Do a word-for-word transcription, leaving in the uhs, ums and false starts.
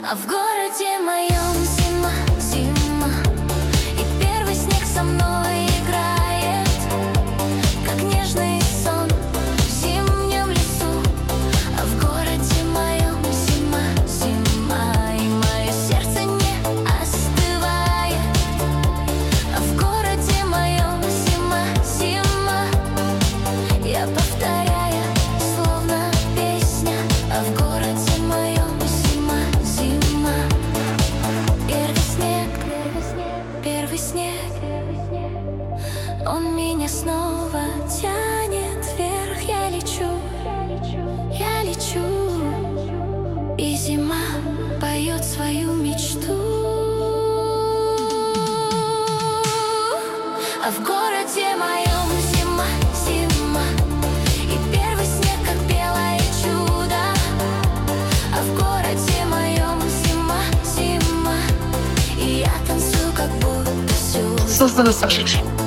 А в городе моем зима, зима, и первый снег со мной играет, как нежный сон в зимнем лесу. А в городе моем зима, зима, и мое сердце не остывает. А в городе моем зима, зима, я повторяю, словно песня. А в городе моем зима, зима, первый снег, первый снег, он меня снова тянет вверх. Я лечу, я лечу, и зима поет свою мечту. А в городе моем зима, зима, и первый снег, как белое чудо. А в городе моем зима, зима, и я танцую, как будто всюду. Создано Сашей.